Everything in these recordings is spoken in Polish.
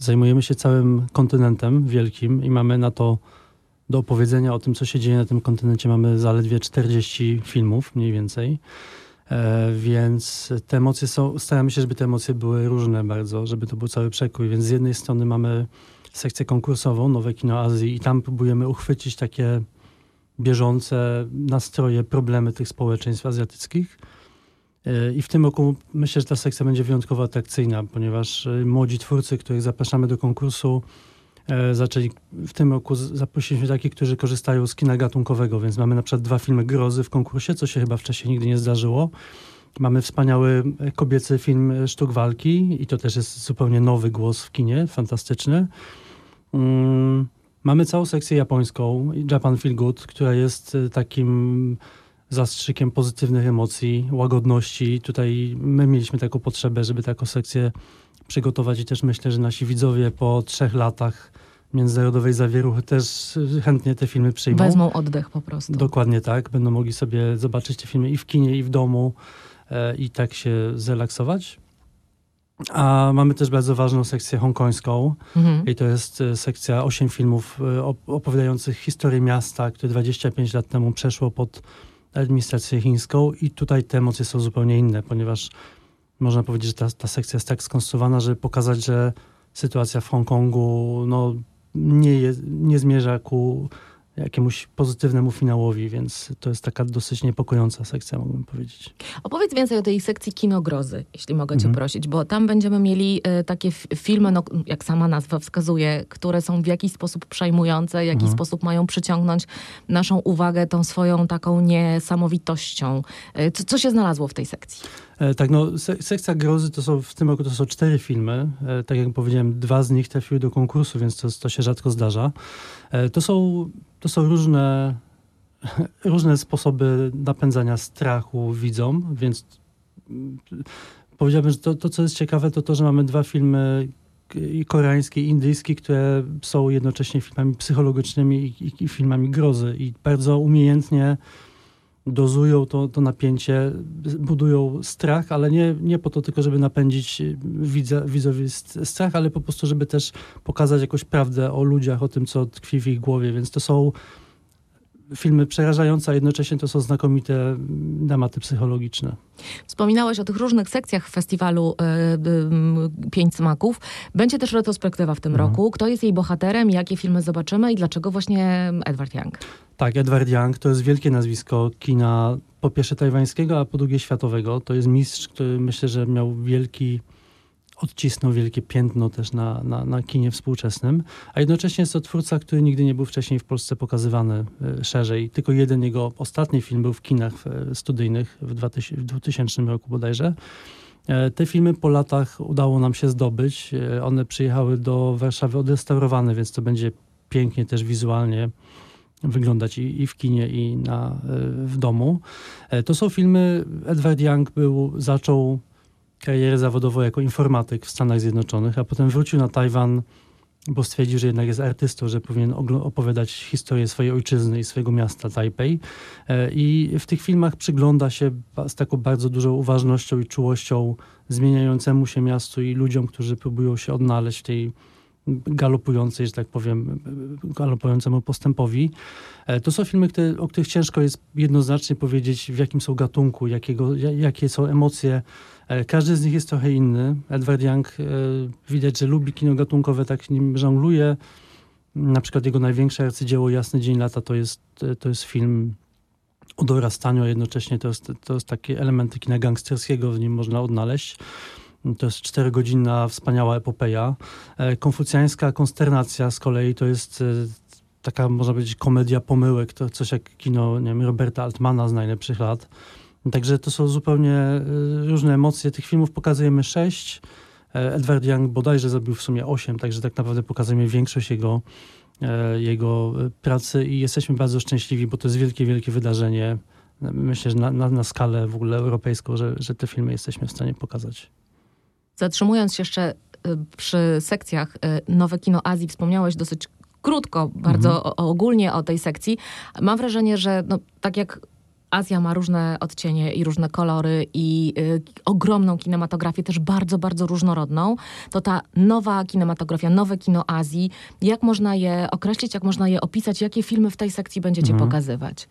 Zajmujemy się całym kontynentem wielkim i mamy na to do opowiedzenia o tym, co się dzieje na tym kontynencie, mamy zaledwie 40 filmów mniej więcej. Więc te emocje staramy się, żeby te emocje były różne bardzo, żeby to był cały przekrój. Więc z jednej strony mamy sekcję konkursową, Nowe Kino Azji i tam próbujemy uchwycić takie bieżące nastroje, problemy tych społeczeństw azjatyckich. I w tym roku myślę, że ta sekcja będzie wyjątkowo atrakcyjna, ponieważ młodzi twórcy, których zapraszamy do konkursu, zaczęli w tym roku, zaprosiliśmy takich, którzy korzystają z kina gatunkowego, więc mamy na przykład 2 filmy grozy w konkursie, co się chyba wcześniej nigdy nie zdarzyło. Mamy wspaniały kobiecy film Sztuk Walki i to też jest zupełnie nowy głos w kinie, fantastyczny. Mamy całą sekcję japońską, Japan Feel Good, która jest takim zastrzykiem pozytywnych emocji, łagodności. Tutaj my mieliśmy taką potrzebę, żeby taką sekcję przygotować i też myślę, że nasi widzowie po 3 latach międzynarodowej zawieruchy też chętnie te filmy przyjmą. Wezmą oddech po prostu. Dokładnie tak. Będą mogli sobie zobaczyć te filmy i w kinie, i w domu i tak się zrelaksować. A mamy też bardzo ważną sekcję hongkońską i to jest sekcja 8 filmów opowiadających historię miasta, które 25 lat temu przeszło pod administrację chińską i tutaj te emocje są zupełnie inne, ponieważ można powiedzieć, że ta sekcja jest tak skonstruowana, żeby pokazać, że sytuacja w Hongkongu nie zmierza ku jakiemuś pozytywnemu finałowi, więc to jest taka dosyć niepokojąca sekcja, mógłbym powiedzieć. Opowiedz więcej o tej sekcji Kino Grozy, jeśli mogę cię prosić, bo tam będziemy mieli takie filmy, jak sama nazwa wskazuje, które są w jakiś sposób przejmujące, w jakiś sposób mają przyciągnąć naszą uwagę tą swoją taką niesamowitością. Co się znalazło w tej sekcji? Tak, sekcja grozy w tym roku to są 4 filmy. Tak jak powiedziałem, 2 z nich trafiły do konkursu, więc to się rzadko zdarza. To są różne sposoby napędzania strachu widzom, więc powiedziałbym, że to co jest ciekawe, to, że mamy 2 filmy i koreańskie, i indyjskie, które są jednocześnie filmami psychologicznymi i filmami grozy i bardzo umiejętnie dozują to napięcie, budują strach, ale nie po to tylko, żeby napędzić widzowi strach, ale po prostu, żeby też pokazać jakąś prawdę o ludziach, o tym, co tkwi w ich głowie. Więc to są filmy przerażające, a jednocześnie to są znakomite dramaty psychologiczne. Wspominałeś o tych różnych sekcjach festiwalu 5 smaków. Będzie też retrospektywa w tym roku. Kto jest jej bohaterem, jakie filmy zobaczymy i dlaczego właśnie Edward Young? Tak, Edward Young to jest wielkie nazwisko kina, po pierwsze tajwańskiego, a po drugie światowego. To jest mistrz, który myślę, że odcisnął wielkie piętno też na kinie współczesnym, a jednocześnie jest to twórca, który nigdy nie był wcześniej w Polsce pokazywany szerzej. Tylko jeden jego ostatni film był w kinach studyjnych w 2000 roku bodajże. Te filmy po latach udało nam się zdobyć. One przyjechały do Warszawy odrestaurowane, więc to będzie pięknie też wizualnie wyglądać i w kinie, i w domu. To są filmy, Edward Young zaczął karierę zawodową jako informatyk w Stanach Zjednoczonych, a potem wrócił na Tajwan, bo stwierdził, że jednak jest artystą, że powinien opowiadać historię swojej ojczyzny i swojego miasta Tajpej. I w tych filmach przygląda się z taką bardzo dużą uważnością i czułością zmieniającemu się miastu i ludziom, którzy próbują się odnaleźć w tej galopującej, że tak powiem, galopującemu postępowi. To są filmy, o których ciężko jest jednoznacznie powiedzieć, w jakim są gatunku, jakie są emocje. Każdy z nich jest trochę inny. Edward Young widać, że lubi kino gatunkowe, tak nim żongluje. Na przykład jego największe arcydzieło Jasny Dzień Lata to jest film o dorastaniu, a jednocześnie to jest takie elementy kina gangsterskiego w nim można odnaleźć. To jest 4-godzinna wspaniała epopeja. Konfucjańska konsternacja z kolei to jest taka, można powiedzieć, komedia pomyłek. To coś jak kino, nie wiem, Roberta Altmana z najlepszych lat. Także to są zupełnie różne emocje. Tych filmów pokazujemy 6. Edward Young bodajże zrobił w sumie 8, także tak naprawdę pokazujemy większość jego pracy i jesteśmy bardzo szczęśliwi, bo to jest wielkie, wielkie wydarzenie. Myślę, że na skalę w ogóle europejską, że te filmy jesteśmy w stanie pokazać. Zatrzymując się jeszcze przy sekcjach Nowe Kino Azji, wspomniałeś dosyć krótko, bardzo ogólnie o tej sekcji. Mam wrażenie, że tak jak Azja ma różne odcienie i różne kolory i ogromną kinematografię, też bardzo, bardzo różnorodną, to ta nowa kinematografia, nowe kino Azji, jak można je określić, jak można je opisać, jakie filmy w tej sekcji będziecie pokazywać?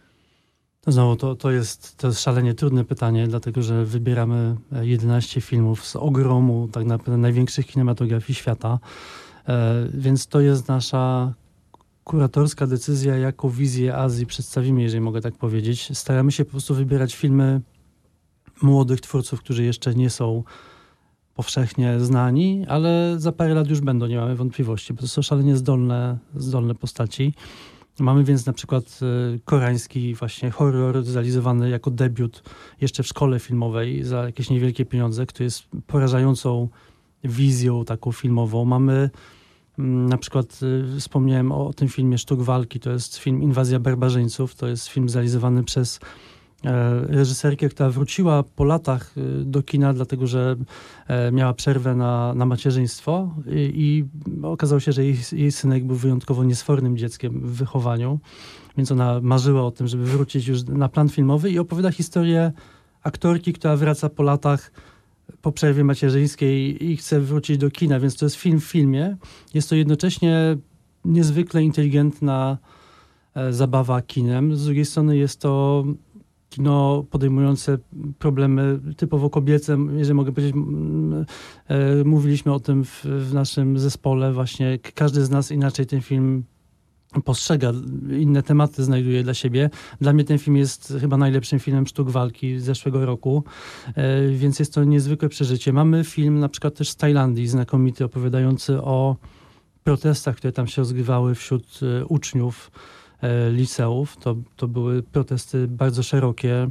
Znowu, to jest szalenie trudne pytanie, dlatego że wybieramy 11 filmów z ogromu tak naprawdę największych kinematografii świata, więc to jest nasza kuratorska decyzja, jaką wizję Azji przedstawimy, jeżeli mogę tak powiedzieć. Staramy się po prostu wybierać filmy młodych twórców, którzy jeszcze nie są powszechnie znani, ale za parę lat już będą, nie mamy wątpliwości, bo to są szalenie zdolne postaci. Mamy więc na przykład koreański właśnie horror zrealizowany jako debiut jeszcze w szkole filmowej za jakieś niewielkie pieniądze, który jest porażającą wizją taką filmową. Mamy na przykład, wspomniałem o tym filmie Sztuk Walki, to jest film Inwazja barbarzyńców, to jest film zrealizowany przez reżyserkę, która wróciła po latach do kina, dlatego że miała przerwę na macierzyństwo i okazało się, że jej synek był wyjątkowo niesfornym dzieckiem w wychowaniu, więc ona marzyła o tym, żeby wrócić już na plan filmowy i opowiada historię aktorki, która wraca po latach po przerwie macierzyńskiej i chce wrócić do kina, więc to jest film w filmie. Jest to jednocześnie niezwykle inteligentna zabawa kinem. Z drugiej strony jest to kino podejmujące problemy typowo kobiece, jeżeli mogę powiedzieć, mówiliśmy o tym w naszym zespole, właśnie każdy z nas inaczej ten film postrzega, inne tematy znajduje dla siebie. Dla mnie ten film jest chyba najlepszym filmem Sztuk Walki z zeszłego roku, więc jest to niezwykłe przeżycie. Mamy film na przykład też z Tajlandii, znakomity, opowiadający o protestach, które tam się rozgrywały wśród uczniów liceów. To były protesty bardzo szerokie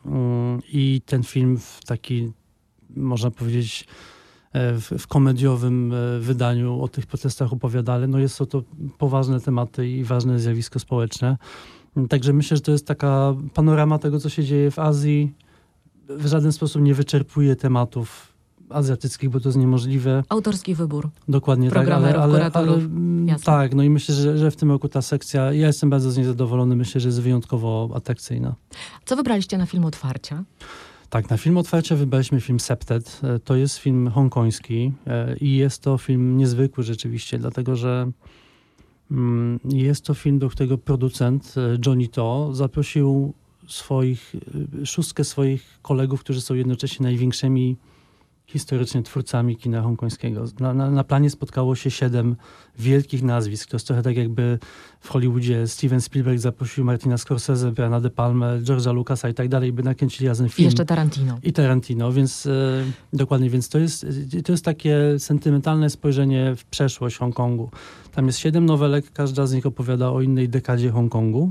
i ten film w taki, można powiedzieć, w komediowym wydaniu o tych protestach opowiada, ale są to poważne tematy i ważne zjawisko społeczne. Także myślę, że to jest taka panorama tego, co się dzieje w Azji. W żaden sposób nie wyczerpuje tematów azjatyckich, bo to jest niemożliwe. Autorski wybór. Dokładnie tak, ale tak, no i myślę, że w tym roku ta sekcja, ja jestem bardzo z niej zadowolony, myślę, że jest wyjątkowo atrakcyjna. Co wybraliście na film otwarcia? Tak, na film otwarcia wybraliśmy film Septet. To jest film hongkoński i jest to film niezwykły rzeczywiście, dlatego że jest to film, do którego producent Johnny To zaprosił szóstkę swoich kolegów, którzy są jednocześnie największymi historycznie twórcami kina hongkońskiego. Na planie spotkało się 7 wielkich nazwisk. To jest trochę tak, jakby w Hollywoodzie Steven Spielberg zaprosił Martina Scorsese, Briana De Palmę, George'a Lucasa i tak dalej, by nakręcili razem film. I jeszcze Tarantino. I Tarantino, więc dokładnie, więc to jest takie sentymentalne spojrzenie w przeszłość Hongkongu. Tam jest 7 nowelek, każda z nich opowiada o innej dekadzie Hongkongu.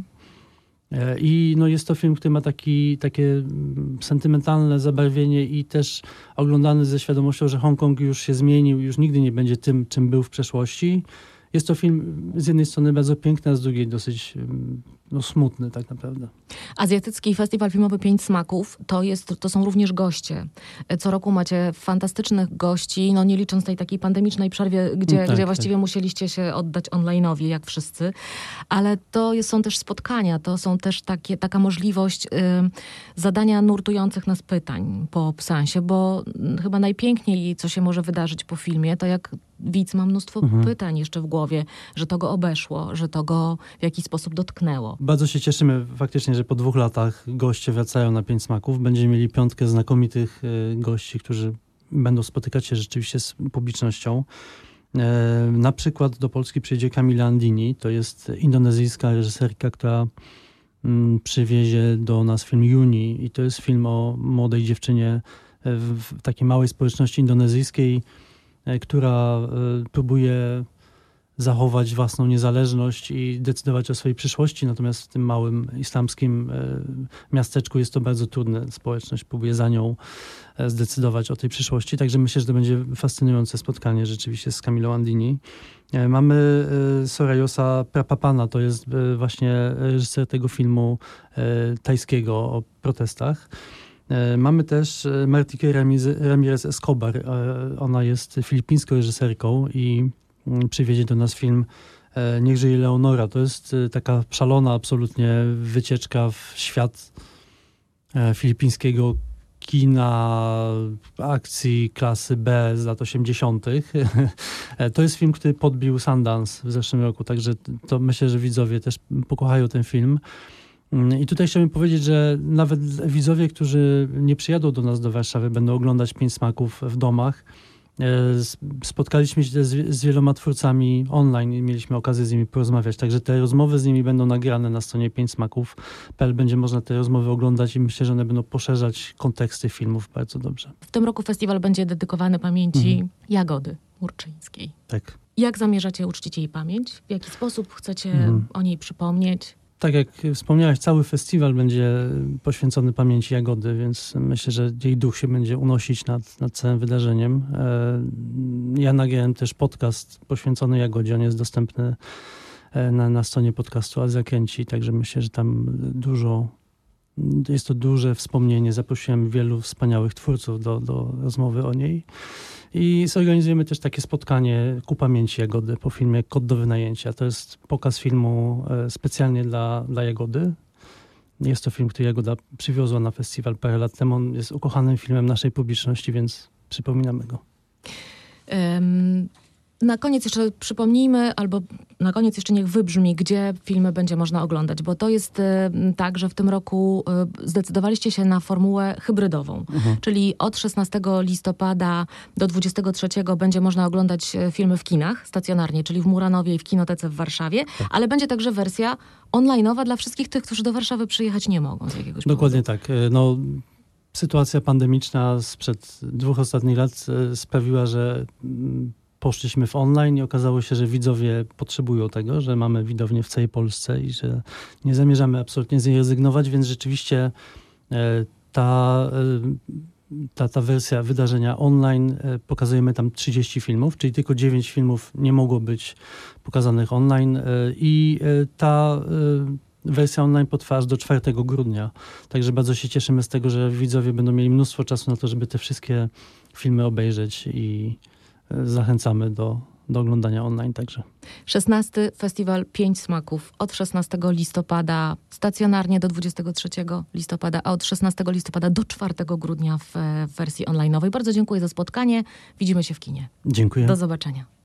I jest to film, który ma takie sentymentalne zabarwienie i też oglądany ze świadomością, że Hongkong już się zmienił, już nigdy nie będzie tym, czym był w przeszłości. Jest to film z jednej strony bardzo piękny, a z drugiej dosyć smutny tak naprawdę. Azjatycki Festiwal Filmowy 5 Smaków to są również goście. Co roku macie fantastycznych gości, nie licząc tej takiej pandemicznej przerwie, gdzie właściwie musieliście się oddać online'owi, jak wszyscy. Ale są też spotkania, to są też taka możliwość zadania nurtujących nas pytań po seansie, bo chyba najpiękniej, co się może wydarzyć po filmie, to jak widz ma mnóstwo pytań jeszcze w głowie, że to go obeszło, że to go w jakiś sposób dotknęło. Bardzo się cieszymy faktycznie, że po 2 latach goście wracają na 5 Smaków. Będziemy mieli 5 znakomitych gości, którzy będą spotykać się rzeczywiście z publicznością. Na przykład do Polski przyjedzie Camila Andini. To jest indonezyjska reżyserka, która przywiezie do nas film Juni. I to jest film o młodej dziewczynie w takiej małej społeczności indonezyjskiej, która próbuje zachować własną niezależność i decydować o swojej przyszłości. Natomiast w tym małym islamskim miasteczku jest to bardzo trudne. Społeczność próbuje za nią zdecydować o tej przyszłości. Także myślę, że to będzie fascynujące spotkanie rzeczywiście z Camilą Andini. Mamy Sorayosa Prapapana, to jest właśnie reżyser tego filmu tajskiego o protestach. Mamy też Martikę Ramirez Escobar. Ona jest filipińską reżyserką i przywiezie do nas film Niech żyje Leonora. To jest taka szalona absolutnie wycieczka w świat filipińskiego kina akcji klasy B z lat 80. To jest film, który podbił Sundance w zeszłym roku, także to myślę, że widzowie też pokochają ten film. I tutaj chciałbym powiedzieć, że nawet widzowie, którzy nie przyjadą do nas do Warszawy, będą oglądać Pięć smaków w domach. Spotkaliśmy się z wieloma twórcami online i mieliśmy okazję z nimi porozmawiać, także te rozmowy z nimi będą nagrane na stronie pięćsmaków.pl. Będzie można te rozmowy oglądać i myślę, że one będą poszerzać konteksty filmów bardzo dobrze. W tym roku festiwal będzie dedykowany pamięci Jagody Murczyńskiej. Tak. Jak zamierzacie uczcić jej pamięć? W jaki sposób chcecie o niej przypomnieć? Tak jak wspomniałeś, cały festiwal będzie poświęcony pamięci Jagody, więc myślę, że jej duch się będzie unosić nad całym wydarzeniem. Ja nagrałem też podcast poświęcony Jagodzie. On jest dostępny na stronie podcastu Azja Kręci, także myślę, że tam jest to duże wspomnienie. Zaprosiłem wielu wspaniałych twórców do rozmowy o niej. I zorganizujemy też takie spotkanie ku pamięci Jagody po filmie Kod do wynajęcia. To jest pokaz filmu specjalnie dla Jagody. Jest to film, który Jagoda przywiozła na festiwal parę lat temu. On jest ukochanym filmem naszej publiczności, więc przypominamy go. Na koniec jeszcze przypomnijmy, albo na koniec jeszcze niech wybrzmi, gdzie filmy będzie można oglądać, bo to jest tak, że w tym roku zdecydowaliście się na formułę hybrydową, czyli od 16 listopada do 23 będzie można oglądać filmy w kinach stacjonarnie, czyli w Muranowie i w Kinotece w Warszawie, ale będzie także wersja online'owa dla wszystkich tych, którzy do Warszawy przyjechać nie mogą z jakiegoś Dokładnie powodu. tak. Sytuacja pandemiczna sprzed 2 ostatnich lat sprawiła, że poszliśmy w online i okazało się, że widzowie potrzebują tego, że mamy widownię w całej Polsce i że nie zamierzamy absolutnie z niej rezygnować, więc rzeczywiście ta wersja wydarzenia online, pokazujemy tam 30 filmów, czyli tylko 9 filmów nie mogło być pokazanych online i ta wersja online potrwa aż do 4 grudnia. Także bardzo się cieszymy z tego, że widzowie będą mieli mnóstwo czasu na to, żeby te wszystkie filmy obejrzeć i zachęcamy do oglądania online także. 16. Festiwal Pięć Smaków od 16 listopada stacjonarnie do 23 listopada, a od 16 listopada do 4 grudnia w wersji online'owej. Bardzo dziękuję za spotkanie. Widzimy się w kinie. Dziękuję. Do zobaczenia.